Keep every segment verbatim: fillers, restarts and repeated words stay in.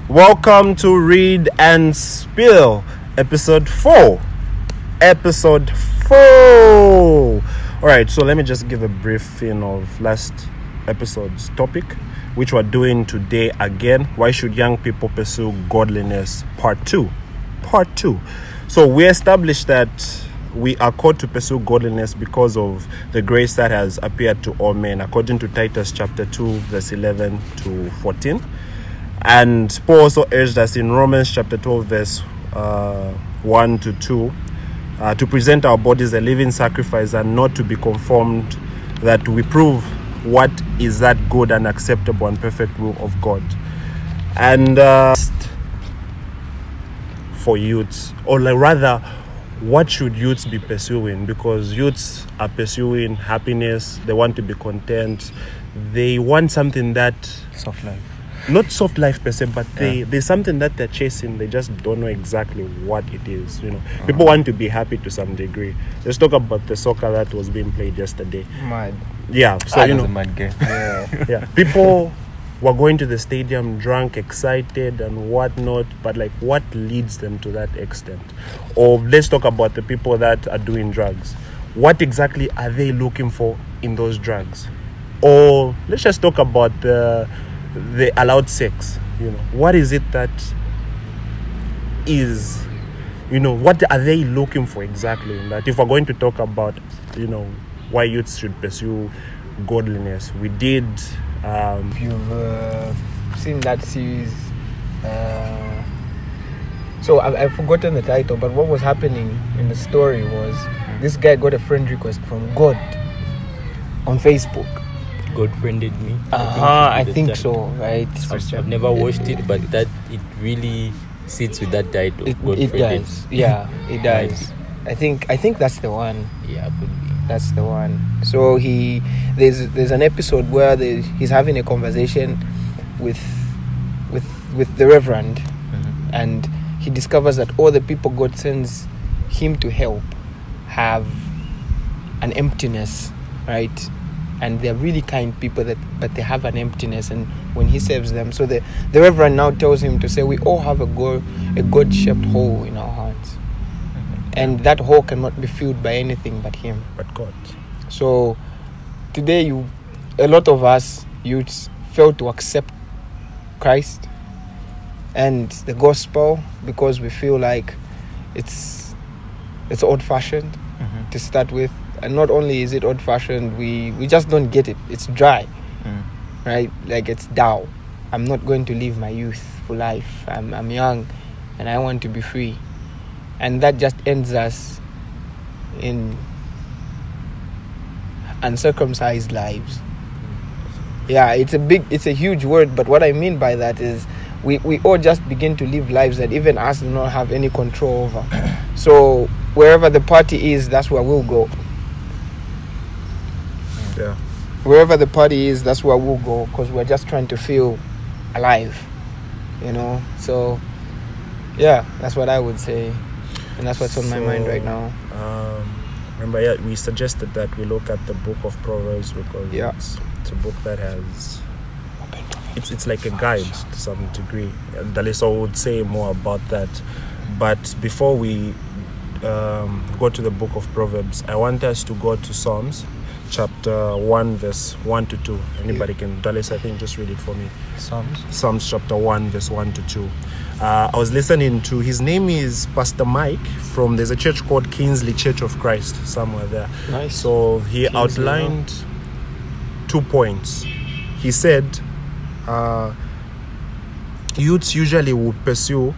Welcome to Read and Spill, episode four. Episode four. Alright, so let me just give a briefing of last episode's topic, which we're doing today again. Why should young people pursue godliness? Part two. Part two. So we established that we are called to pursue godliness because of the grace that has appeared to all men, according to Titus chapter two, verse eleven to fourteen. And Paul also urged us in Romans chapter twelve, verse uh, one to two, uh, to present our bodies a living sacrifice and not to be conformed, that we prove what is that good and acceptable and perfect will of God. And uh, for youths, or like rather, what should youths be pursuing? Because youths are pursuing happiness, they want to be content, they want something that... Soft life. Not soft life per se, but they, yeah. there's something that they're chasing. They just don't know exactly what it is. You know, uh-huh. People want to be happy to some degree. Let's talk about the soccer that was being played yesterday. Mad. Yeah, so ah, you know, a mad game. Yeah, yeah. People were going to the stadium drunk, excited, and whatnot. But like, what leads them to that extent? Or let's talk about the people that are doing drugs. What exactly are they looking for in those drugs? Or let's just talk about the. the allowed sex. You know, what is it that is, you know, what are they looking for exactly in that? If we're going to talk about, you know, why youths should pursue godliness, we did um if you've uh, seen that series, uh, so I, I've forgotten the title, but what was happening in the story was this guy got a friend request from God on Facebook. God friended me. Uh-huh, I think, I think so, right? I've, I've never watched it, but that it really sits with that title. It, God it friended. does, yeah, it does. I think I think that's the one. Yeah, could be. That's the one. So he there's there's an episode where the, he's having a conversation with with with the Reverend, mm-hmm. and he discovers that all the people God sends him to help have an emptiness, right? And they're really kind people, that but they have an emptiness, and when he saves them, so the, the Reverend now tells him to say, we all have a God, a God-shaped hole in our hearts, mm-hmm. and that hole cannot be filled by anything but him, but God. So today, you, a lot of us youths fail to accept Christ and the gospel because we feel like it's it's old-fashioned, mm-hmm. to start with. And not only is it old-fashioned, we, we just don't get it. It's dry, mm. right? Like, it's dull. I'm not going to live my youthful life. I'm I'm young, and I want to be free. And that just ends us in uncircumcised lives. Yeah, it's a big, it's a huge word, but what I mean by that is we, we all just begin to live lives that even us do not have any control over. So wherever the party is, that's where we'll go. Yeah. Wherever the party is, that's where we'll go, because we're just trying to feel alive, you know. So, yeah, that's what I would say, and that's what's on so, my mind right now. Um, remember, yeah, we suggested that we look at the book of Proverbs because yeah. it's, it's a book that has it's it's like a guide to some degree. Daliso would say more about that, but before we um, go to the book of Proverbs, I want us to go to Psalms. Chapter one, verse one to two. Anybody can, Dallas, I think, just read it for me. Psalms. Psalms chapter one, verse one to two. Uh, I was listening to, his name is Pastor Mike from, there's a church called Kingsley Church of Christ, somewhere there. Nice. So he Kingsley, outlined yeah. two points. He said, uh, youths usually would pursue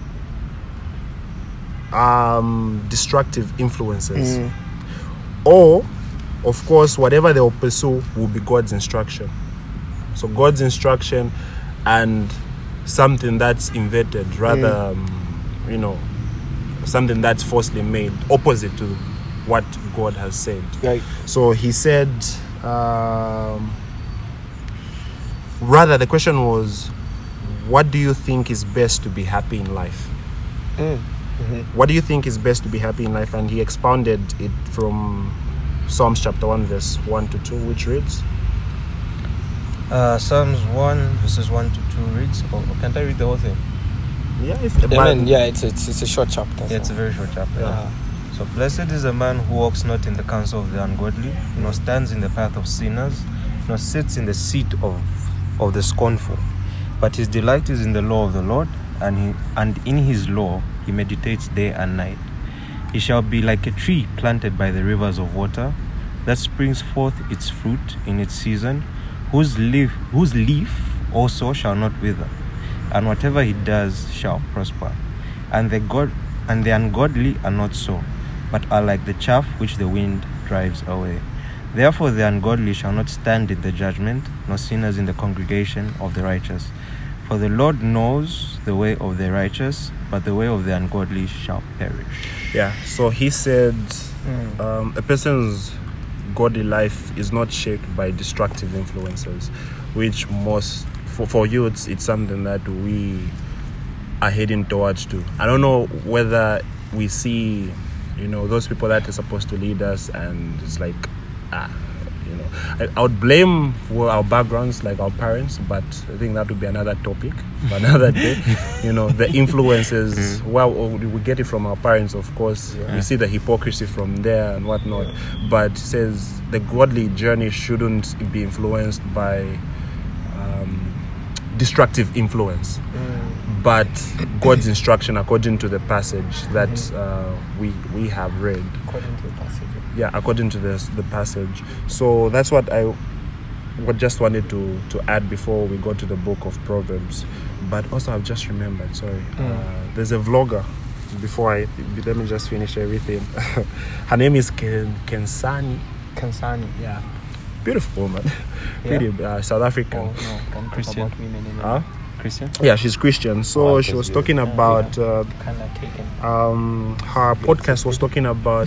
um, destructive influences. Mm. Or, of course, whatever they will pursue will be God's instruction. So God's instruction and something that's invented, rather, mm. um, you know, something that's falsely made, opposite to what God has said. Right. So he said, um, rather, the question was, what do you think is best to be happy in life? Mm. Mm-hmm. What do you think is best to be happy in life? And he expounded it from Psalms chapter one, verse one to two, which reads, Uh, Psalms one, verses one to two reads. Or oh, can't I read the whole thing? Yeah, if I mean, yeah, it's, it's it's a short chapter. Yeah, it's a very short chapter. Uh, So, blessed is the man who walks not in the counsel of the ungodly, nor stands in the path of sinners, nor sits in the seat of, of the scornful. But his delight is in the law of the Lord, and he, and in his law he meditates day and night. He shall be like a tree planted by the rivers of water, that springs forth its fruit in its season, whose leaf, whose leaf also shall not wither, and whatever he does shall prosper. And the God and the ungodly are not so, but are like the chaff which the wind drives away. Therefore the ungodly shall not stand in the judgment, nor sinners in the congregation of the righteous. For the Lord knows the way of the righteous, but the way of the ungodly shall perish. Yeah, so he said mm. um, a person's godly life is not shaped by destructive influences, which most, for, for youths, it's something that we are heading towards to. I don't know whether we see, you know, those people that are supposed to lead us, and it's like, ah, you know, I, I would blame for our backgrounds, like our parents, but I think that would be another topic for another day. You know, the influences, Mm-hmm. well, we get it from our parents, of course. Yeah. We see the hypocrisy from there and whatnot, Yeah. but it says the godly journey shouldn't be influenced by um, destructive influence, Mm. but God's instruction according to the passage that uh, we we have read. According to the passage. Yeah, according to this the passage. So that's what I what just wanted to to add before we go to the book of Proverbs. But also I've just remembered, sorry. Mm. Uh, there's a vlogger. Before I let me just finish everything. Her name is Ken Kensani. Kansani. Yeah, beautiful woman. Yeah. Pretty uh, South African. Oh, no, can talk Christian. about women in Huh? Christian? Yeah, she's Christian. So Oh, she was that's talking Yeah, about uh, kind of taken. um, her podcast was talking about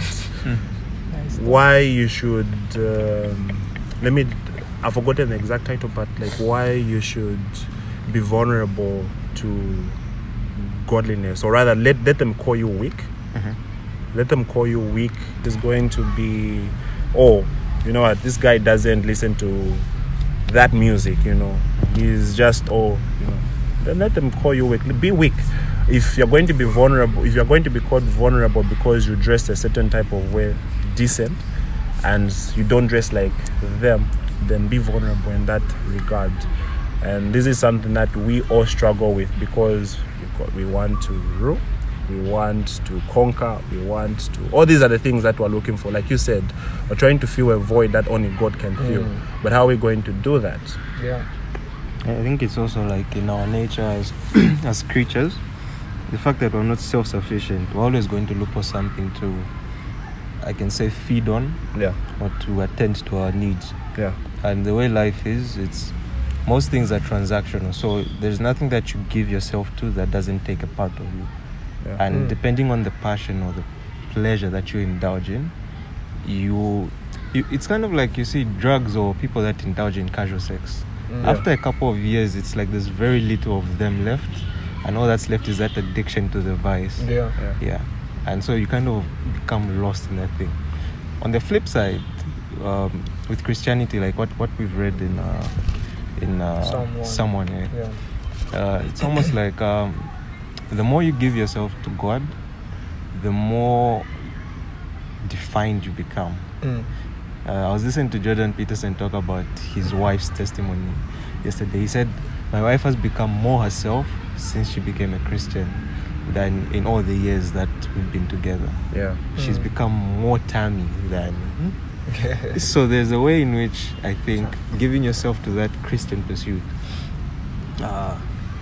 Nice. why you should um, let me I've forgotten the exact title, but like why you should be vulnerable to godliness, or rather let, let them call you weak. Mm-hmm. Let them call you weak. It's going to be, oh, you know what, this guy doesn't listen to that music, you know, he's just, oh, you know, then let them call you weak. Be weak. If you're going to be vulnerable, if you're going to be called vulnerable because you dress a certain type of way, decent, and you don't dress like them, then be vulnerable in that regard. And this is something that we all struggle with, because we want to rule, we want to conquer, we want to, all these are the things that we're looking for. Like you said, we're trying to fill a void that only God can fill. Mm. But how are we going to do that? Yeah. I think it's also like in our nature as as creatures, the fact that we're not self-sufficient, we're always going to look for something to, I can say, feed on, Yeah, or to attend to our needs. yeah, And the way life is, it's most things are transactional. So there's nothing that you give yourself to that doesn't take a part of you. yeah. And Mm. depending on the passion or the pleasure that you indulge in, you, you it's kind of like, you see, drugs or people that indulge in casual sex. Mm. After a couple of years, it's like there's very little of them left, and all that's left is that addiction to the vice. Yeah. yeah. Yeah. And so you kind of become lost in that thing. On the flip side, um, with Christianity, like what, what we've read in uh, in uh, Psalm one. someone, yeah, Yeah. uh, it's almost like um, the more you give yourself to God, the more defined you become. Mm. Uh, I was listening to Jordan Peterson talk about his wife's testimony yesterday. He said, "My wife has become more herself since she became a Christian than in all the years that we've been together. Yeah. She's Mm. become more Tammy than." So there's a way in which I think giving yourself to that Christian pursuit, uh,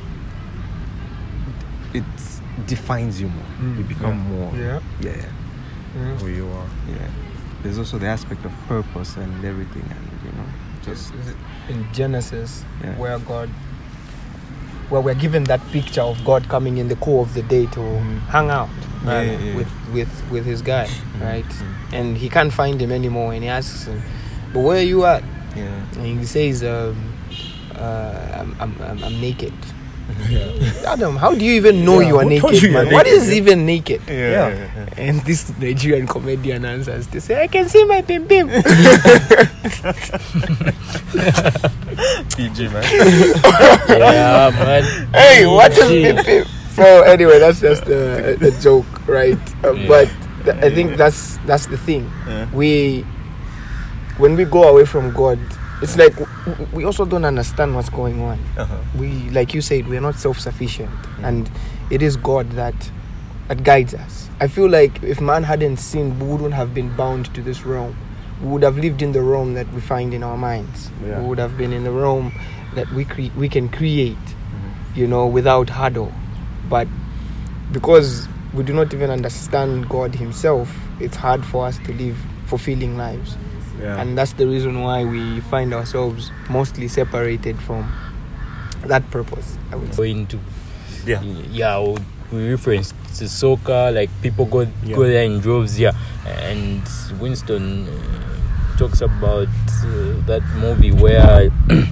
it defines you more. Mm. You become Yeah. more. Yeah. Yeah. Yeah. Who you are. Yeah. There's also the aspect of purpose and everything, and you know, just In Genesis, Yeah. where God, where we're given that picture of God coming in the cool of the day to Mhm. hang out Yeah, rather, yeah, yeah. with with with his guy, Mhm. right? Mhm. And he can't find him anymore, and he asks him, "But where are you at?" yeah. And he says, um, uh, I'm, I'm, I'm, I'm naked." Adam, how do you even know Yeah, you are who told naked, you you're man? What naked? is even naked? Yeah. Yeah. And this Nigerian comedian answers, they say, "I can see my pim pim." P G, man. Yeah, man. Hey, what is Gee. beep beep? So anyway, that's just a, a joke, right? Uh, Yeah. But th- I think that's that's the thing. Yeah. We, when we go away from God, it's like w- we also don't understand what's going on. Uh-huh. We, like you said, we are not self-sufficient, and it is God that that guides us. I feel like if man hadn't sinned, we wouldn't have been bound to this realm. We would have lived in the realm that we find in our minds. Yeah. We would have been in the realm that we cre- we can create, you know, without hurdle. But because we do not even understand God Himself, it's hard for us to live fulfilling lives. Yeah. And that's the reason why we find ourselves mostly separated from that purpose, I would say. Going to yeah. yeah, we reference to soccer, like people go Yeah. go there in droves, yeah. And Winston uh, talks about uh, that movie where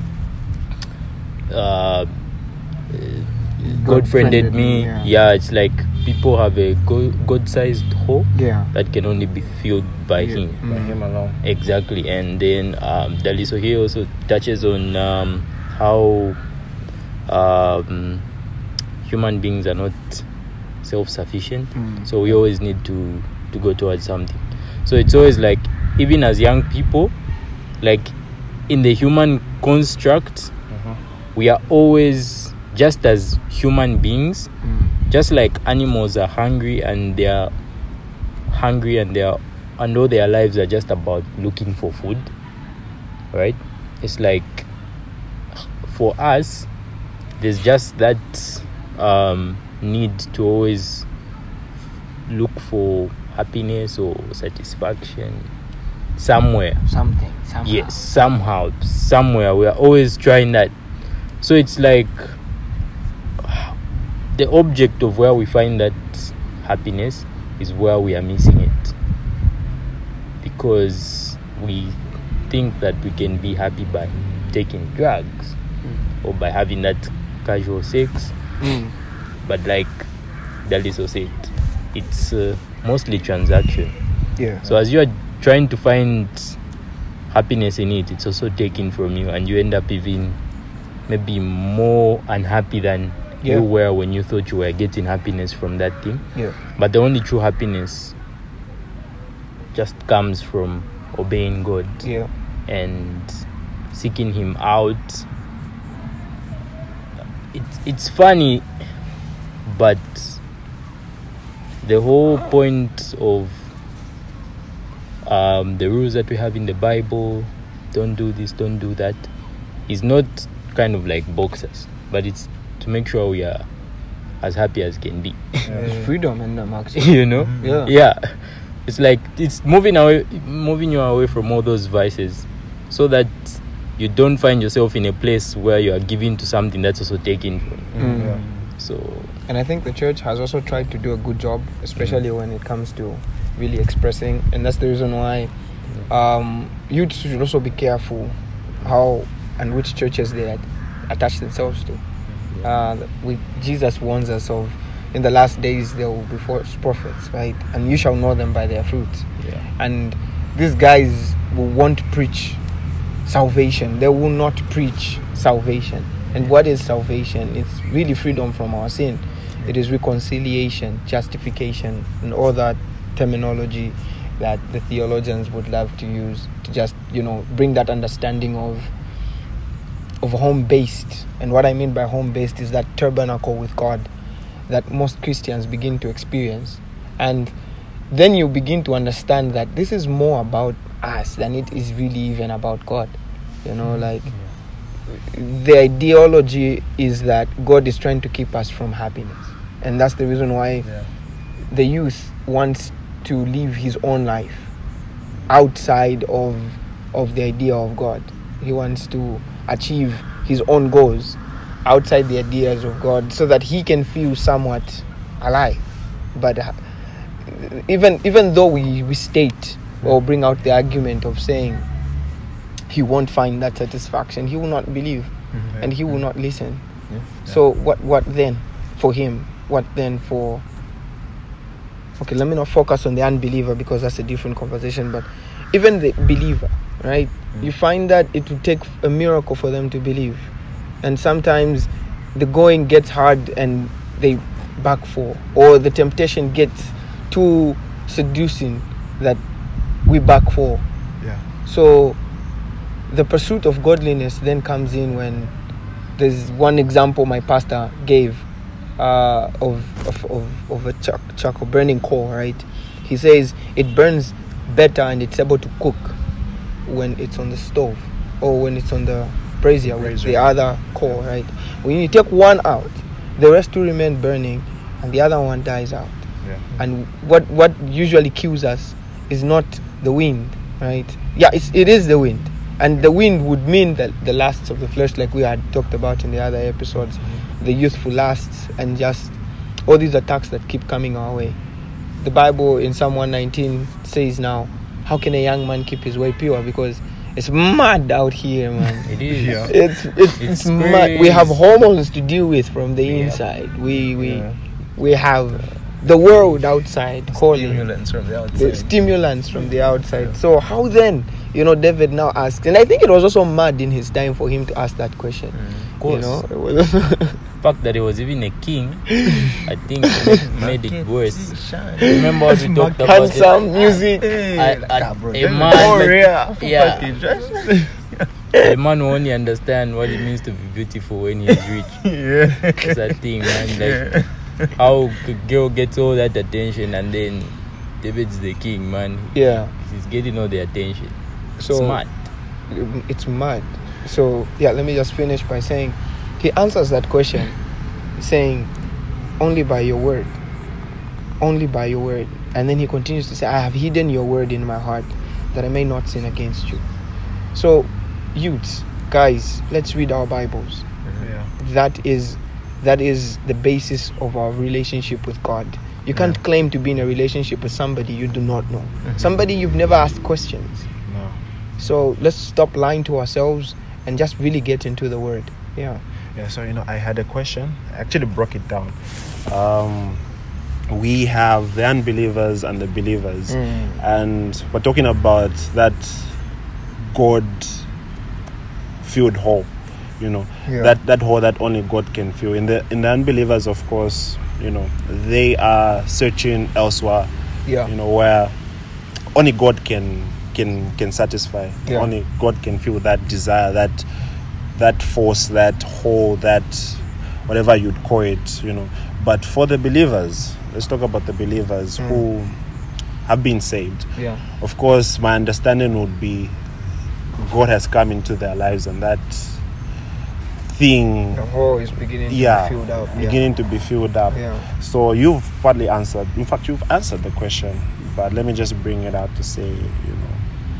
uh, God friended me. yeah. Yeah. It's like people have a go- God-sized hole Yeah. that can only be filled by Yeah. Him. By him alone. Exactly, and then um, Daliso here also touches on um, how um, human beings are not self-sufficient, Mm. so we always need to to go towards something. So it's always like, even as young people, like in the human construct, Mhm. we are always just as human beings, Mm. just like animals are hungry and they are hungry and they are and all their lives are just about looking for food, right? It's like, for us, there's just that um, need to always look for happiness or satisfaction somewhere. Something. Somehow. Yes, somehow, somewhere we are always trying that. So it's like the object of where we find that happiness is where we are missing it, because we think that we can be happy by taking drugs or by having that casual sex, Mm. but like Daliso said, it's uh, mostly transaction. Yeah. So as you are trying to find happiness in it, it's also taken from you, and you end up even maybe more unhappy than Yeah. you were when you thought you were getting happiness from that thing. Yeah. But the only true happiness just comes from obeying God Yeah. and seeking Him out. It's it's funny, but the whole point of um, the rules that we have in the Bible, don't do this, don't do that, is not kind of like boxers, but it's to make sure we are as happy as can be. There's freedom in them, actually. You know? Yeah. Yeah. It's like it's moving away, moving you away from all those vices, so that you don't find yourself in a place where you are giving to something that's also taken from you. Mm. Yeah. So And I think the church has also tried to do a good job, especially when it comes to really expressing, and that's the reason why um, youth should also be careful how and which churches they at- attach themselves to. Uh, we, Jesus warns us of, in the last days there will be false prophets, right? And you shall know them by their fruits. yeah. And these guys will won't preach salvation. They will not preach salvation. And what is salvation? It's really freedom from our sin. It is reconciliation, justification, and all that terminology that the theologians would love to use to just, you know, bring that understanding of of home-based. And what I mean by home-based is that tabernacle with God that most Christians begin to experience. And then you begin to understand that this is more about us than it is really even about God. You know, like the ideology is that God is trying to keep us from happiness. And that's the reason why Yeah. the youth wants to live his own life outside of of the idea of God. He wants to achieve his own goals outside the ideas of God so that he can feel somewhat alive. But uh, even even though we, we state or bring out the argument of saying he won't find that satisfaction, he will not believe and he will not listen. So what what then for him? What then for... Okay, let me not focus on the unbeliever because that's a different conversation, but even the believer, right? Mm. You find that it would take a miracle for them to believe. And sometimes the going gets hard and they back fall, or the temptation gets too seducing that we back fall. Yeah. So the pursuit of godliness then comes in when there's one example my pastor gave uh, of, of, of, of a chuck, chuck or burning coal, right? He says it burns better and it's able to cook when it's on the stove or when it's on the brazier with Brazier. the other coal, right? When you take one out, the rest will remain burning and the other one dies out. Yeah. And what what usually kills us is not the wind, right? Yeah, it's, it is the wind. And the wind would mean that the lusts of the flesh, like we had talked about in the other episodes, the youthful lusts and just all these attacks that keep coming our way. The Bible in Psalm one nineteen says now, how can a young man keep his way pure? Because it's mad out here, man. It is. Yeah. It's it's, it's, It's mad. We have crazy. hormones to deal with from the Yeah. inside. We we Yeah. we have the world outside calling. Stimulants from the The outside. stimulants from the outside. So how then, you know, David now asks, and I think it was also mad in his time for him to ask that question. Of You course. know, it was The fact that he was even a king, I think made it worse. Remember what we talked about? it? handsome music. I- I- Ah, bro, a then- man- Oh, yeah. Yeah. A man will only understand what it means to be beautiful when he's rich. Yeah. It's a thing, man. Like how a girl gets all that attention and then David's the king, man. Yeah. He's getting all the attention. So Smart. it's mad. So yeah, let me just finish by saying he answers that question saying only by your word. Only by your word. And then he continues to say, I have hidden your word in my heart that I may not sin against you. So youths, guys, let's read our Bibles. Yeah. That is that is the basis of our relationship with God. You can't claim to be in a relationship with somebody you do not know. Somebody you've never asked questions. No. So let's stop lying to ourselves and just really get into the word. Yeah. Yeah, so you know, I had a question. I actually broke it down. Um, we have the unbelievers and the believers, Mm. and we're talking about that God-filled hole. You know, Yeah. that that hole that only God can fill. In the in the unbelievers, of course, you know, they are searching elsewhere. Yeah. You know, where only God can can can satisfy. Yeah. Only God can feel that desire, that that force, that hole, that whatever you'd call it, you know. But for the believers, let's talk about the believers Mm. who have been saved. Yeah. Of course, my understanding would be God has come into their lives, and that thing, The hole is beginning yeah, to be filled up. Yeah. beginning to be filled up. Yeah. So you've partly answered. In fact, you've answered the question. But let me just bring it out to say, you know,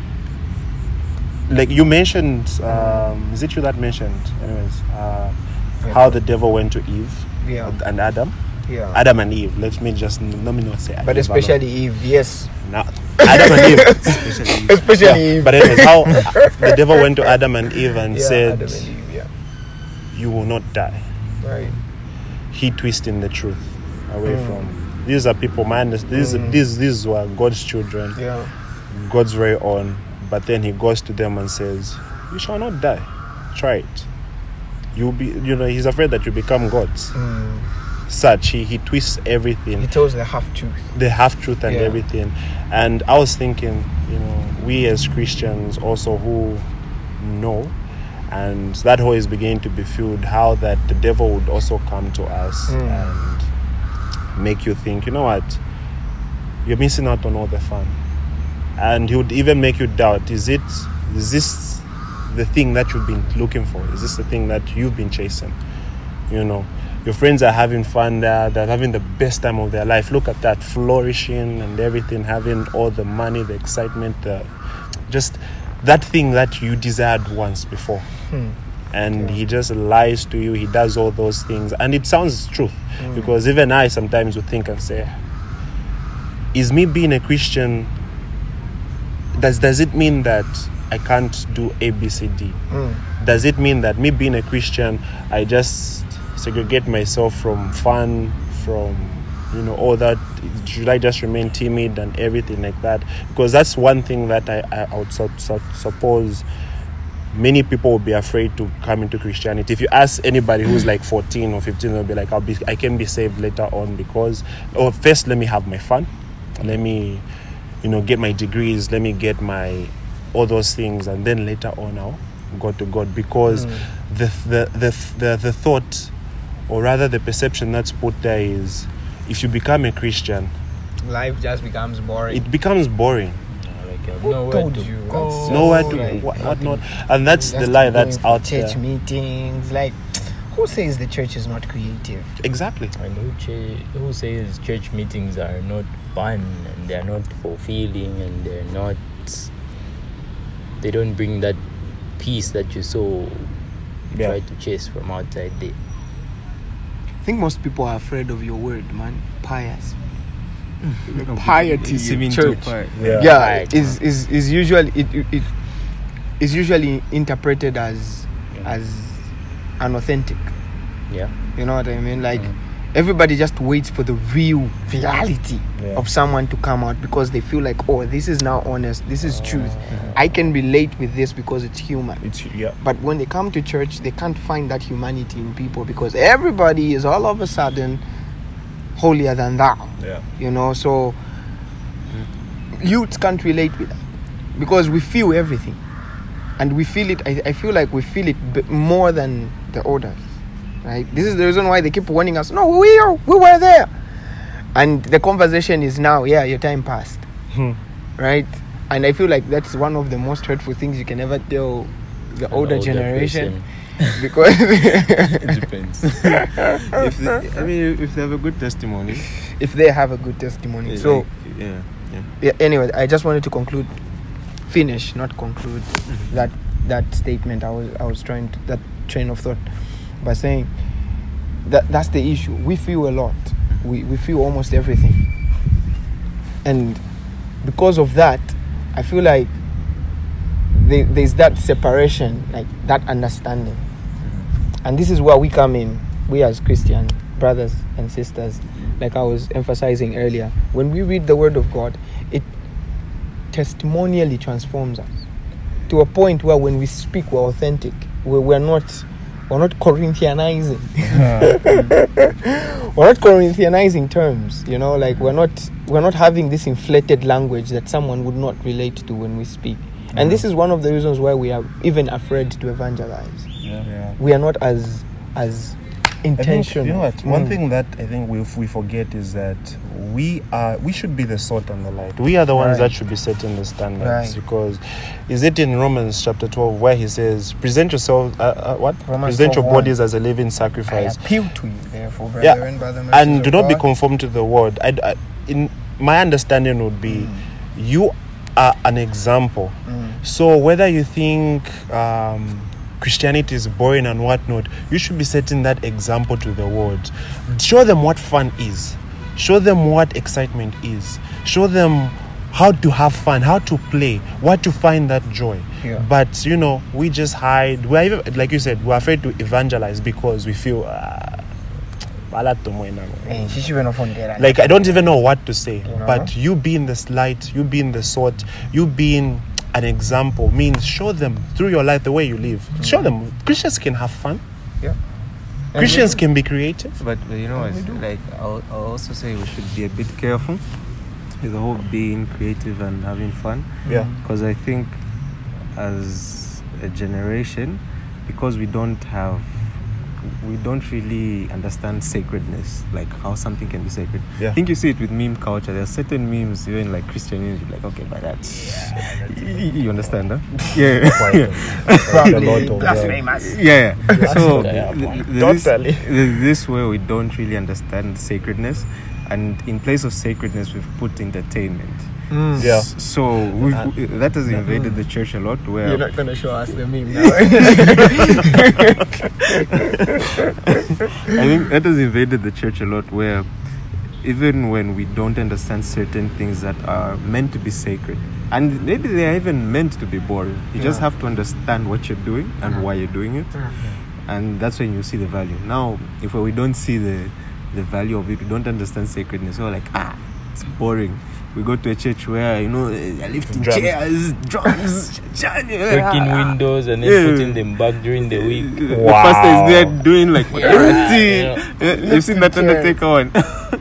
like you mentioned, um, is it you that mentioned, anyways, uh, Yeah. how the devil went to Eve Yeah. and Adam, Yeah. Adam and Eve. Let me just let me not say, But Eve especially Eve, yes. alone. No, Adam and Eve, especially Eve. Especially Yeah, Eve. But anyways, how the devil went to Adam and Eve and Yeah, said, Adam and Eve, yeah. "You will not die." Right. He twisting the truth away Mm. from. These are people, man. These Mm. these these were God's children. Yeah. God's very own, but then he goes to them and says, "You shall not die. Try it. You'll be, you know, he's afraid that you become gods." Mm. Such he he twists He everything, tells the half truth. the half truth and Yeah. everything. And I was thinking, you know, we as Christians also who know, and that hole is beginning to be filled. How that the devil would also come to us Mm. and make you think, you know what, you're missing out on all the fun. And he would even make you doubt, is it is this the thing that you've been looking for? Is this the thing that you've been chasing? You know, your friends are having fun there, they're having the best time of their life. Look at that, flourishing and everything, having all the money, the excitement, the, just that thing that you desired once before. Hmm. And Yeah. he just lies to you, he does all those things, and it sounds truth. Mm. Because even I sometimes would think and say, is me being a Christian, does does it mean that I can't do A, B, C, D? Mm. Does it mean that me being a Christian, I just segregate myself from fun, from you know, or that should I just remain timid and everything like that? Because that's one thing that I, I, I would su- su- suppose many people will be afraid to come into Christianity. If you ask anybody who's like fourteen or fifteen, they'll be like, I'll be, I can be saved later on because, oh, first let me have my fun, let me, you know, get my degrees, let me get my all those things, and then later on I'll go to God. Because Mm. the, the the the the thought, or rather the perception that's put there is, if you become a Christian, Life just becomes boring. it becomes boring. Like, you have Who nowhere told to you? go. That's Nowhere so, to like, what, what nothing. not, and that's Just the lie going that's for out church there. meetings. Like, who says the church is not creative? Exactly. And who, ch- who says church meetings are not fun and they're not fulfilling and they're not, they don't bring that peace that you so Yeah. try to chase from outside there. I think most people are afraid of your word, man. Pious. No, Piety it's in even church. too quiet. Yeah. Yeah, Right, is is is usually it, it it is usually interpreted as as unauthentic. Yeah. You know what I mean? Like Mm. everybody just waits for the real reality Yeah. of someone to come out because they feel like, oh, this is now honest, this is truth. Uh-huh. I can relate with this because it's human. It's yeah. But when they come to church, they can't find that humanity in people because everybody is all of a sudden holier than thou. Yeah. You know, so youths can't relate with that because we feel everything, and we feel it. I, I feel like we feel it b- more than the others, right? This is the reason why they keep warning us. No, we are, we were there, and the conversation is now. Yeah, your time passed, Hmm. right? And I feel like that's one of the most hurtful things you can ever tell the An older, older generation person. because It depends. if they, I mean, if they have a good testimony, if they have a good testimony. So like, yeah, yeah. yeah, anyway, I just wanted to conclude, finish, not conclude that that statement. I was I was trying to, that train of thought by saying that that's the issue. We feel a lot. We we feel almost everything, and because of that, I feel like there, there's that separation, like that understanding, and this is where we come in. We as Christian brothers and sisters, like I was emphasizing earlier, when we read the Word of God, it testimonially transforms us to a point where when we speak, we're authentic. We're, we're not we're not Corinthianizing. We're not Corinthianizing terms. You know, like we're not we're not having this inflated language that someone would not relate to when we speak. And this is one of the reasons why we are even afraid to evangelize. Yeah. We are not as as I think, intentional. you know what? One Mm. thing that I think we we forget is that we are we should be the salt and the light. We are the ones Right. that should be setting the standards. Right. Because is it in Romans chapter twelve where he says, "Present yourself, uh, uh, what? Romans Present your twelve one. bodies as a living I sacrifice, appeal to you, therefore, brethren, Yeah. by the mercies and do of not be God. conformed to the world." I, I, in my understanding would be, you are an example. Mm. So whether you think um, Christianity is boring and whatnot, you should be setting that example to the world. Show them what fun is. Show them what excitement is. Show them how to have fun, how to play, what to find that joy. Yeah. But you know, we just hide. We're even, like you said, we're afraid to evangelize because we feel. Uh, Eh, she should not find that. like I don't even know what to say. You know? But you being this light, you being the salt, you being an example means show them through your life the way you live. Show them Christians can have fun. Yeah. Christians can be creative. But, but you know, it's like I'll, I'll also say we should be a bit careful with the whole being creative and having fun. Yeah. Because I think as a generation, because we don't have, we don't really understand sacredness, like how something can be sacred. Yeah. I think you see it with meme culture. There are certain memes, even like Christianity, like, okay, but that's, you understand, huh? Yeah. yeah. Probably A lot of blasphemous. Yeah, yeah. So Yeah, th- th- this, Totally. th- this way we don't really understand sacredness, and in place of sacredness, we've put entertainment. Mm. Yeah. S- So we've, that has invaded the church a lot. Where You're not gonna show us the meme now. I think that has invaded the church a lot. Where even when we don't understand certain things that are meant to be sacred, and maybe they are even meant to be boring, you just Yeah. have to understand what you're doing and why you're doing it. And that's when you see the value. Now, if we don't see the the value of it. We don't understand sacredness. We're like, ah, it's boring. We go to a church where, you know, they're lifting Drums. chairs, drums, breaking windows and then Yeah. putting them back during the week. The Wow. pastor is there doing like Yeah. yeah. Yeah. You've seen that Lifting chairs. Undertaker one?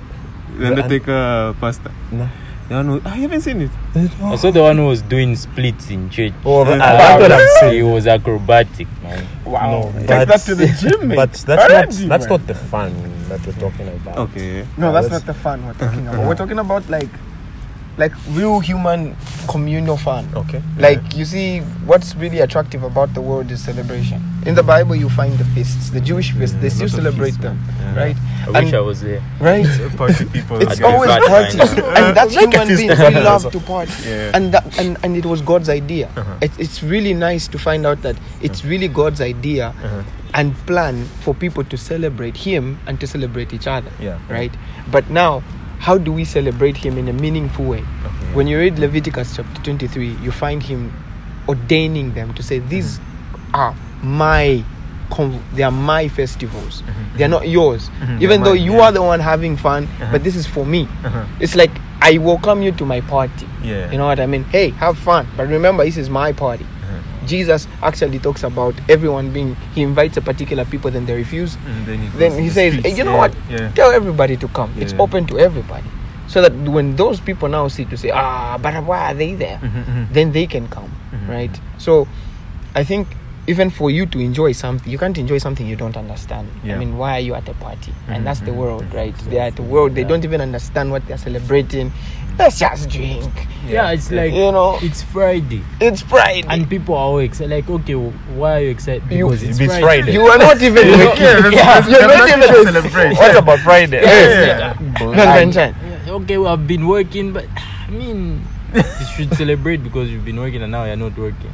The Undertaker pastor. No. The one who, I haven't seen it. I saw the one who was doing splits in church. Oh, Yeah. I, I thought I've seen. He was acrobatic, man. No, Take but, that to the gym, mate. but that's Already, not that's man. not the fun that we're talking about. Okay. No, that's That's- not the fun we're talking about. We're talking about like, like real human communal fun. Okay. Like you see, what's really attractive about the world is celebration. In the Bible, you find the feasts, the Jewish feasts. They Yeah, still lots of celebrate feasts, them, man. Yeah. right? I wish And- I was there. Right. Party people. It's I'd be always fat parties, by now. and that's Like a human feast. beings. We love to party, Yeah. and that and, and it was God's idea. Uh-huh. It's it's really nice to find out that it's really God's idea Uh-huh. and plan for people to celebrate Him and to celebrate each other. Yeah. Right. But now, how do we celebrate Him in a meaningful way? Okay. When you read Leviticus chapter twenty-three, you find Him ordaining them to say, "These are my." Con- they are my festivals. They are not yours. Mhm. Even They're though mine, you yeah. are the one having fun, Uh-huh. but this is for me. Uh-huh. It's like I welcome you to my party. Yeah. You know what I mean? Hey, have fun. But remember, this is my party. Uh-huh. Jesus actually talks about everyone being, he invites a particular people, then they refuse. And then he, goes Then to he the says, streets. hey, you know Yeah. what? Yeah. Tell everybody to come. It's Yeah. open to everybody. So that when those people now see to say, ah, but why are they there? Mhm, mhm. Then they can come, Mhm. right? So I think even for you to enjoy something, you can't enjoy something you don't understand. Yeah. I mean, why are you at a party? Mhm, And that's the mhm, world, mhm. right? They're at the world. They Yeah. don't even understand what they're celebrating. Let's just drink. Yeah, it's like You know, it's Friday. it's Friday. And people are all excited. Like, okay, why are you excited? You- Because it's, it's Friday. Friday. You are not even You know, making. yeah, that's- Yeah, that's- you're that's not not even even celebrate. What about Friday? Yes. Yeah. Convention. Yeah, okay, well, I've been working, but I mean, you should celebrate because you've been working and now you're not working.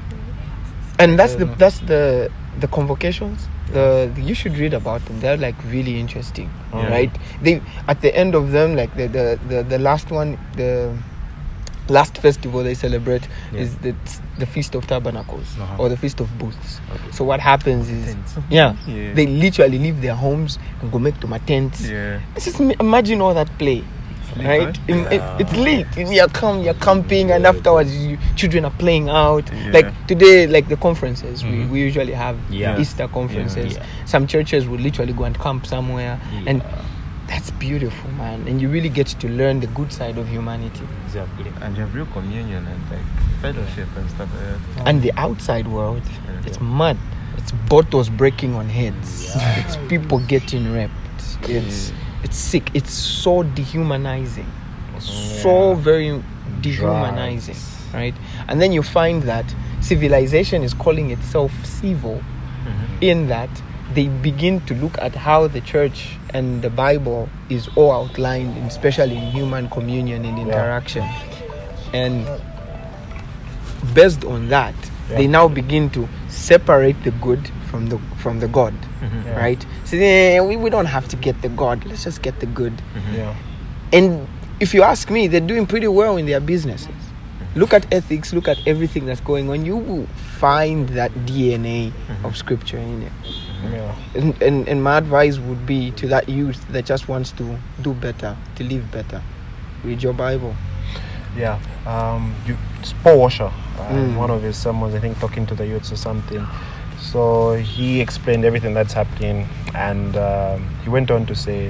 And that's the Yeah. that's the the convocations. The, the you should read about them. They're like really interesting, Yeah. right? They at the end of them, like the the the, the last one, the last festival they celebrate Yeah. is the the Feast of Tabernacles Uh-huh. or the Feast of Booths. Okay. So what happens is, Tents. yeah, Yeah. they literally leave their homes and go make to my tents. Yeah. Just im- imagine all that play. lit, Right, right? In- it- Yeah. it's lit. You're come, you're camping, and afterwards, you, children are playing out. Yeah. Like today, like the conferences, Mhm. we, we usually have Yeah. Easter conferences. Yeah. Some churches will literally go and camp somewhere, and Yeah. that's beautiful, man. And you really get to learn the good side of humanity Exactly. And you have real communion and like fellowship and stuff like that. and the outside world. Yeah. It's mad. It's bottles breaking on heads. Yeah. It's people getting raped. It's it's sick. It's so dehumanizing. So very dehumanizing, Drugs. right? And then you find that civilization is calling itself civil, Mhm. in that they begin to look at how the church and the Bible is all outlined, especially in human communion and interaction. And based on that, Yeah. they now begin to separate the good from the from the God, Mhm. Yeah. right? So eh, we, we don't have to get the God. Let's just get the good. Mhm. Yeah. And if you ask me, they're doing pretty well in their businesses. Look at ethics, look at everything that's going on. You will find that D N A of scripture in it. Yeah. And, and, and my advice would be to that youth that just wants to do better, to live better. Read your Bible. Yeah, um, you, it's Paul Washer, uh, in Mm. one of his sermons, I think, talking to the youths or something. So he explained everything that's happening, and um, he went on to say,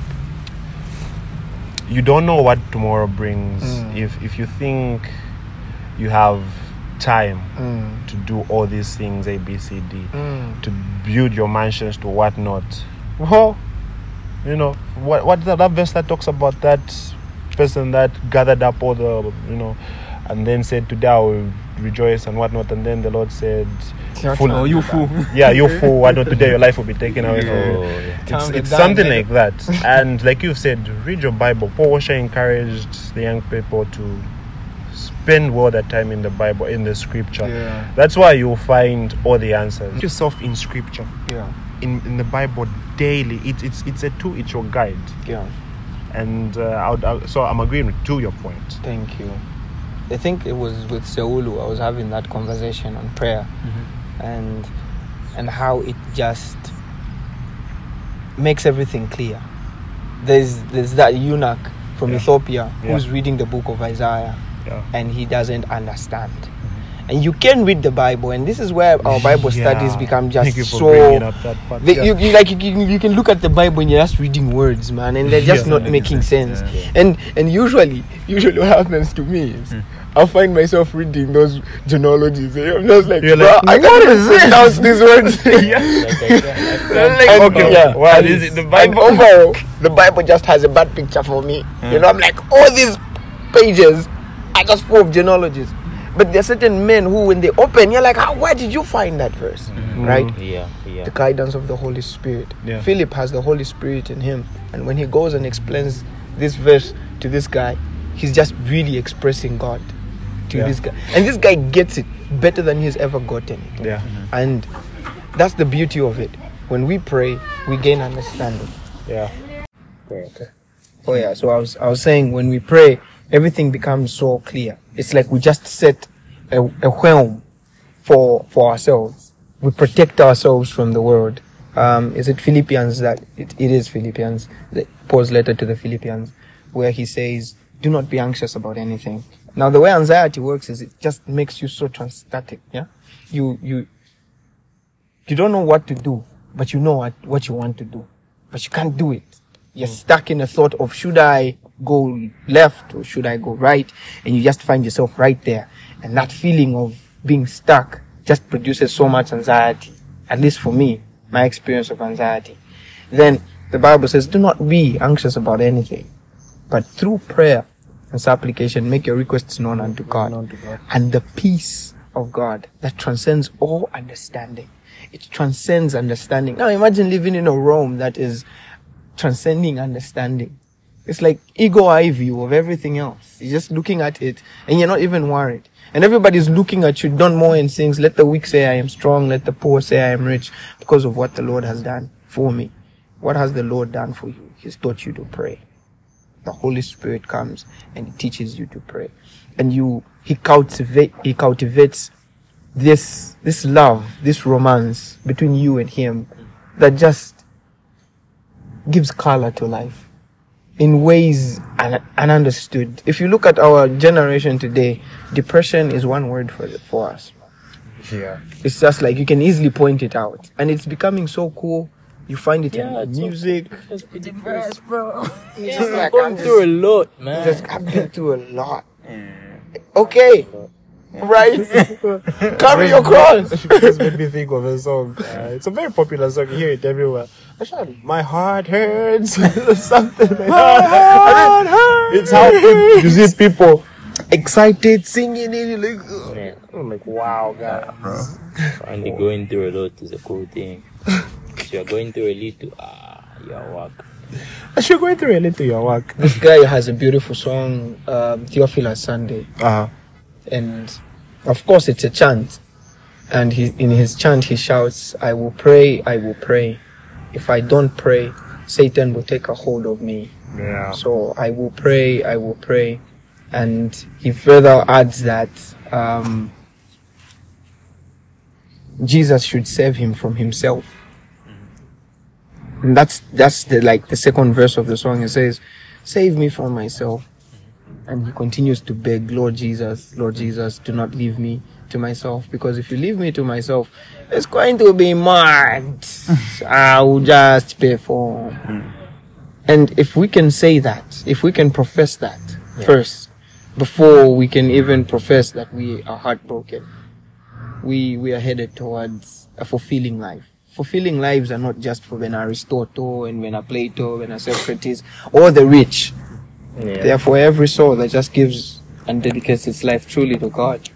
"You don't know what tomorrow brings. Mm. If if you think you have time Mm. to do all these things, A, B, C, D, Mm. to build your mansions to whatnot, well, you know, what what that, that verse that talks about that person that gathered up all the, you know, and then said, today I will rejoice and whatnot, and then the Lord said, Shut full- up. Oh, you fool. yeah, you fool, why not today your life will be taken away from you. Oh, yeah. It's, Calm it's it down, something man. like that. And like you've said, read your Bible. Paul Washer encouraged the young people to spend all their time in the Bible, in the scripture. Yeah. That's why you'll find all the answers. Put yourself in scripture, Yeah. in, in the Bible daily. It, it's it's a tool, it's your guide. Yeah. And uh, I would, I, so I'm agreeing with to your point. Thank you. I think it was with Seulu, I was having that conversation on prayer and and how it just makes everything clear. there's there's that eunuch from Yeah. Ethiopia Yeah. who's reading the book of Isaiah, Yeah. and he doesn't understand. And you can read the Bible, and this is where our Bible Yeah. studies become just Thank you for so. bringing up that part. They, Yeah. you, you like you, can- you can look at the Bible and you're just reading words, man, and they're just Yeah. not making sense. Yeah. And and usually, usually what happens to me is Hmm. I'll find myself reading those genealogies. and I'm just like, You're bro, like, I what can't is even pronounce these words. Like, I can't- I can't- Like, Okay, yeah. well, And- is it the and Bible? overall, the Bible just has a bad picture for me. You know, I'm like, all these pages are just full of genealogies. But there are certain men who, when they open, you're like, how, where did you find that verse? Right? Yeah, yeah. The guidance of the Holy Spirit. Yeah. Philip has the Holy Spirit in him. And when he goes and explains this verse to this guy, he's just really expressing God to Yeah. this guy. And this guy gets it better than he's ever gotten it. Yeah. And that's the beauty of it. When we pray, we gain understanding. Yeah. Oh yeah, so I was I was saying when we pray, everything becomes so clear. It's like we just set a, a helm for for ourselves. We protect ourselves from the world. Um, is it Philippians that it, it is Philippians, the, Paul's letter to the Philippians, where he says, "Do not be anxious about anything." Now the way anxiety works is it just makes you so transtatic. Yeah, you you you don't know what to do, but you know what what you want to do, but you can't do it. You're stuck in a thought of, should I go left or should I go right? And you just find yourself right there. And that feeling of being stuck just produces so much anxiety. At least for me, my experience of anxiety. Then the Bible says, do not be anxious about anything, but through prayer and supplication, make your requests known unto God. Known to God. And the peace of God that transcends all understanding. It transcends understanding. Now imagine living in a Rome that is transcending understanding. It's like ego eye view of everything else. You're just looking at it and you're not even worried. And everybody's looking at you. Don Moen sings, let the weak say I am strong, let the poor say I am rich, because of what the Lord has done for me. What has the Lord done for you? He's taught you to pray. The Holy Spirit comes and he teaches you to pray. And you, he cultivate, he cultivates this, this love, this romance between you and him that just gives color to life in ways un- ununderstood. If you look at our generation today, depression is one word for it, for us. Yeah. It's just like you can easily point it out, and it's becoming so cool. You find it Yeah, in it's so music. Just be depressed, bro. It's just I'm like, going I'm through a just- lot, man. Just I've been through a lot. Okay, right? Carry your cross. This made me think of a song. Uh, it's a very popular song. You hear it everywhere. Actually, my heart hurts. Something like that. It's how people, you see people excited singing it. You're like, ugh. Man, I'm like, wow, guys. finally going through a lot is a cool thing. If you're going through a little, ah, you're work. As you're going through a little your work. This guy has a beautiful song, um, Theophilus Sunday, Uh-huh. and of course it's a chant. And he, in his chant he shouts, "I will pray, I will pray. If I don't pray, Satan will take a hold of me. Yeah. So I will pray, I will pray." And he further adds that um, Jesus should save him from himself. And that's that's the like the second verse of the song. It says, "Save me from myself." And he continues to beg, "Lord Jesus, Lord Jesus, do not leave me to myself, because if you leave me to myself, it's going to be mad. I will just perform." And if we can say that, if we can profess that Yeah. first, before we can even profess that we are heartbroken, we we are headed towards a fulfilling life. Fulfilling lives are not just for when Aristotle and when Plato, when Socrates, or the rich. Yeah. They are for every soul that just gives and dedicates its life truly to God.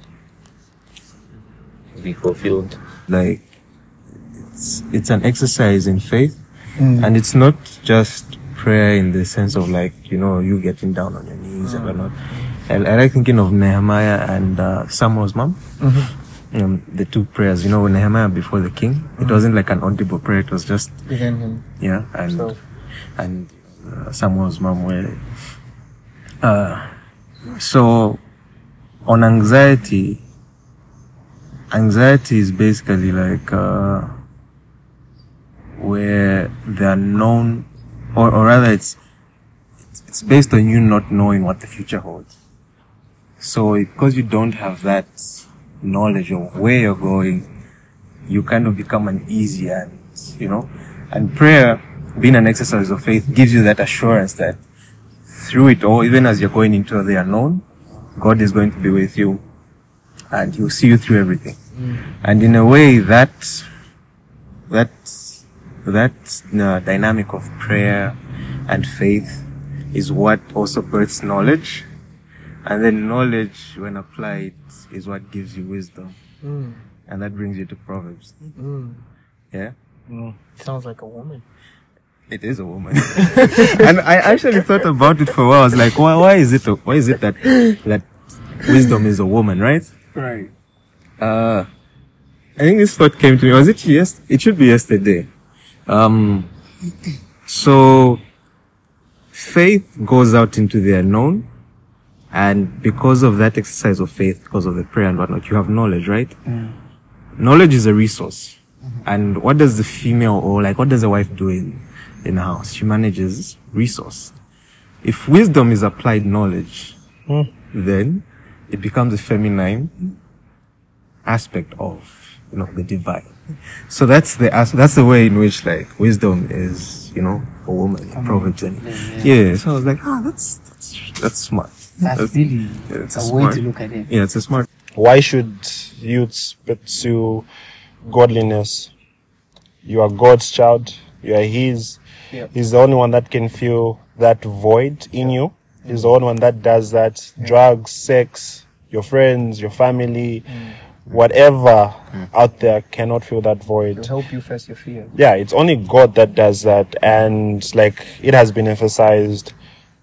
Be fulfilled. Like it's it's an exercise in faith, Mm. and it's not just prayer in the sense of like, you know, you getting down on your knees and whatnot. I, I like thinking of Nehemiah and uh, Samuel's mom. Um, the two prayers, you know, Nehemiah before the king. It wasn't like an audible prayer. It was just Within him. yeah, and So- and uh, Samuel's mom were. Uh, so on anxiety, anxiety is basically like uh, where the unknown or, or rather it's, it's, it's based on you not knowing what the future holds. So because you don't have that knowledge of where you're going, you kind of become uneasy, and, you know, and prayer, being an exercise of faith, gives you that assurance that through it all, even as you're going into the unknown, God is going to be with you and He'll see you through everything. Mm. And in a way, that, that, that uh, dynamic of prayer and faith is what also births knowledge. And then knowledge, when applied, is what gives you wisdom. Mm. And that brings you to Proverbs. Mm. Yeah? Mm. Sounds like a woman. It is a woman. And I actually thought about it for a while. I was like, why, why is it, a, why is it that, that wisdom is a woman, right? Right. Uh, I think this thought came to me. Was it yes? It should be yesterday. Um, so faith goes out into the unknown. And because of that exercise of faith, because of the prayer and whatnot, you have knowledge, right? Mm. Knowledge is a resource. Mm-hmm. And what does the female, or like what does a wife do in, in a house? She manages resource. If wisdom is applied knowledge, mm. then it becomes a feminine aspect of, you know, the divine. So that's the, that's the way in which like wisdom is, you know, a woman in Proverbs. And yeah, yeah. So I was like, ah, oh, that's, that's, that's smart. That's, that's really yeah, a, a way to look at it. Yeah, it's a smart. Why should youths pursue godliness? You are God's child. You are His. Yep. He's the only one that can fill that void in you. He's the only one that does that. Mm. Drugs, sex, your friends, your family, mm. whatever mm. out there cannot fill that void. It'll help you face your fear. Yeah, it's only God that does that. And like it has been emphasized,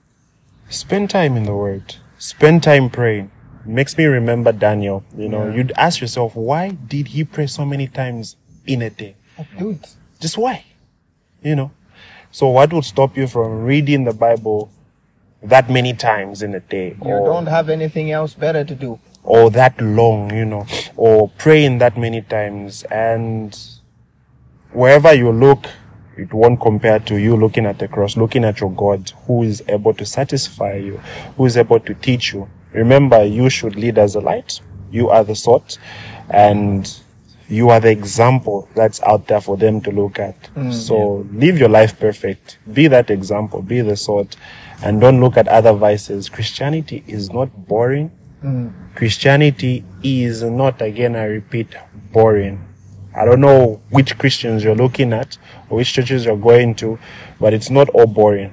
spend time in the Word. Spend time praying. It makes me remember Daniel. You know, yeah. You'd ask yourself, why did he pray so many times in a day? Dude. Just why? You know? So what would stop you from reading the Bible that many times in a day? You or, don't have anything else better to do. Or that long, you know, or praying that many times. And wherever you look, it won't compare to you looking at the cross, looking at your God who is able to satisfy you, who is able to teach you. Remember, you should lead as a light. You are the salt, and you are the example that's out there for them to look at. Mm, so yeah. Live your life perfect. Be that example. Be the salt. And don't look at other vices. Christianity is not boring. Mm. Christianity is not, again, I repeat, boring. I don't know which Christians you're looking at or which churches you're going to, but it's not all boring.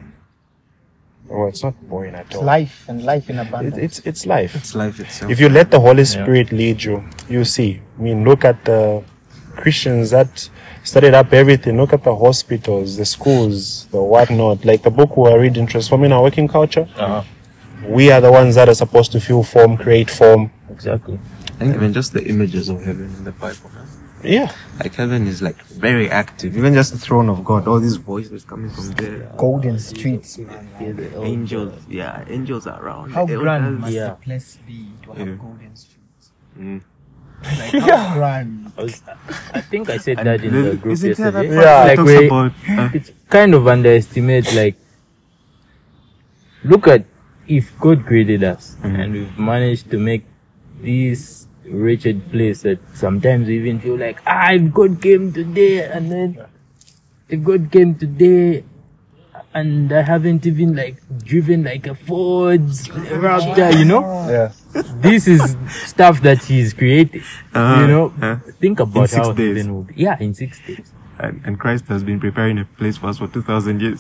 Oh, it's not boring at all. It's life, and life in abundance. It, it's it's life. It's life itself. If you let the Holy Spirit yeah. lead you, you see. I mean, look at the Christians that started up everything. Look at the hospitals, the schools, the whatnot. Like the book we are reading, Transforming Our Working Culture. Uh-huh. We are the ones that are supposed to fill form, create form. Exactly. I think even just the images of heaven in the Bible, man. Yeah. Like heaven is like very active. Even just the throne of God, all these voices coming from there. Golden streets, man. Yeah, the angels, yeah, angels are around. How grand must yeah. the place be to have yeah. golden streets? Mm. Like how yeah. grand. I, was, I think I said and that in the, the group yesterday. Yeah, like we, about, uh, it's kind of underestimate, like, look at if God created us mm-hmm. and we've managed to make these wretched place that sometimes we even feel like, ah, if God came today, and then if God came today and I haven't even like driven like a Ford Raptor, you know? Yeah. This is stuff that He's created. Uh, you know? Uh, Think about how days. Heaven will be. Yeah, in six days. And, and Christ has been preparing a place for us for two thousand years.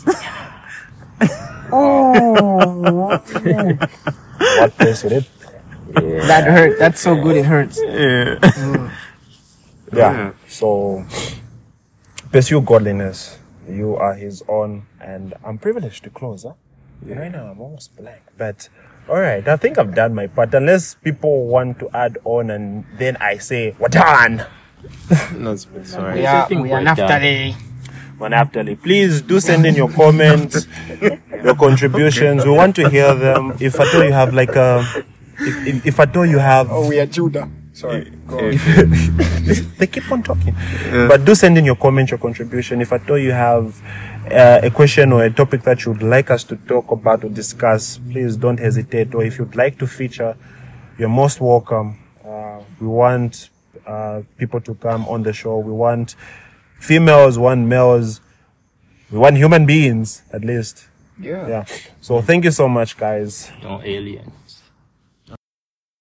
Oh, what place with it? Yeah. That hurt. That's so good. It hurts. Yeah. Mm. Yeah. yeah. So pursue godliness. You are His own, and I'm privileged to close. Huh? Yeah. Right now, I'm almost blank. But all right, I think I've done my part. Unless people want to add on, and then I say, "What done?" No, sorry. We are, we are Naftali. Naftali. Please do send in your comments, your contributions. We want to hear them. If at all you have like a. If, if, if at all you have... Oh, we are Judah. Sorry. Go on. They keep on talking. But do send in your comment, your contribution. If at all you have uh, a question or a topic that you would like us to talk about or discuss, please don't hesitate. Or if you'd like to feature, you're most welcome. Uh, we want uh, people to come on the show. We want females, we want males. We want human beings, at least. Yeah. Yeah. So thank you so much, guys. No aliens.